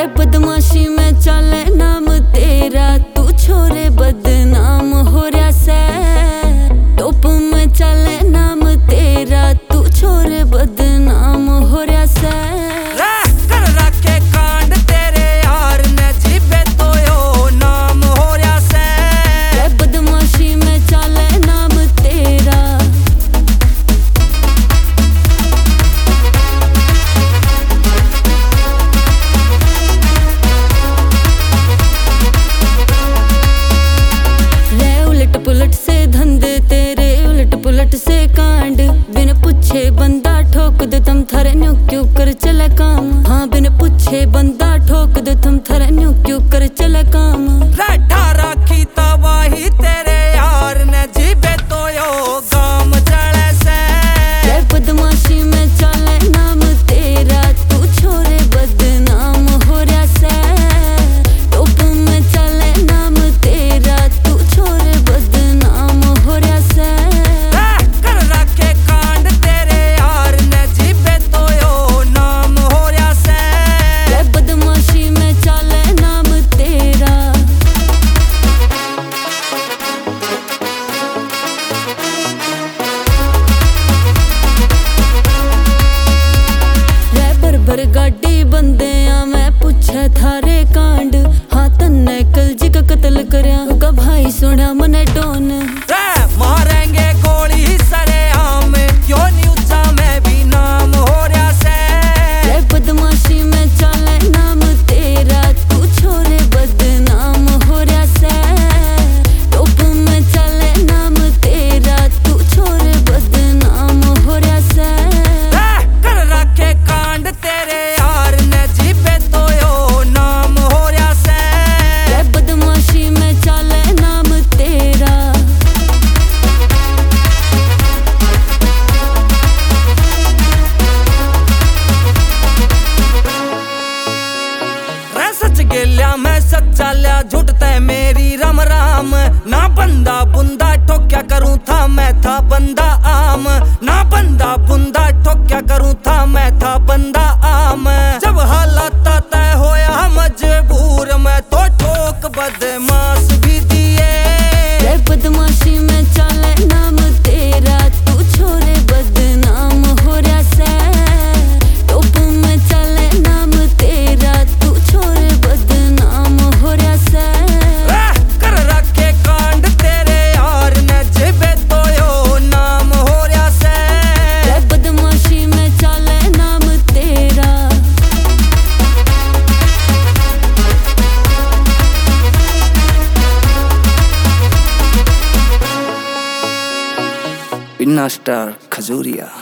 बदमाशी में चले नाम तेरा, तू छोरे बदनाम हो रहा से। टोप में चले नाम तेरा, तू छोरे बदनाम हो रहा से। कर रखे कांड तेरे यार ने जीबे तो यो नाम हो रहा से। बदमाशी में चले नाम तेरा। पुलट से धंधे तेरे, उलट पुलट से कांड, बिन पूछे बंदा ठोक दो तुम थरे न्यू क्यों कर चले काम। हाँ बिन पूछे बंदा ठोक दो तुम थरे न्यू क्यों कर चले काम। लाठा राखी तबाही तेरे यार ने जीबे तो यो गाम जले से। बदमाशी में चले नाम तेरा, तू छोरे बदनाम हो रहा से। टोप में चले नाम तेरा, तू छोरे बदनाम हो रहा से। कर रखे कांड तेरे यार ने जीबे तो यो नाम हो रहा से। बदमाशी में चले नाम तेरा। भर गाड़ी बंदे आ मैं पूछे थारे कांड। हाँ तन्ने कल जी का कत्ल करया का भाई सुना मने डोन। मारेंगे गोली सरे आम क्यों न्यूज़ा में भी नाम हो रहा से। बदमाशी में चले नाम तेरा, तू छोरे बदनाम हो रहा से। टोप में चले नाम तेरा, तू छोरे बदनाम हो रहा से। कर रखे कांड तेरे यार ने जीबे तो यो नाम हो रहा से। बदमाशी में चले नाम तेरा। सच गेल्या मैं सच्चा लिया झूठ तय मेरी राम राम। ना बंदा बुंदा ठोक्या करूं था मैं था बंदा आम। ना बंदा बुंदा ठोक्या करूं था मैं था बंदा आम। जब हालात तय होया मजबूर मैं तो ठोक बदमाश भी दिए। बदमाशी में चले नाम तेरा, तू छोरे बदनाम हो रहा से। टोप में चले नाम तेरा, तू छोरे बदनाम हो रहा से। कर रखे कांड तेरे यार ने जीबे तो यो नाम हो रहा से। बदमाशी में चले नाम तेरा। पिन्ना स्टार खजूरिया।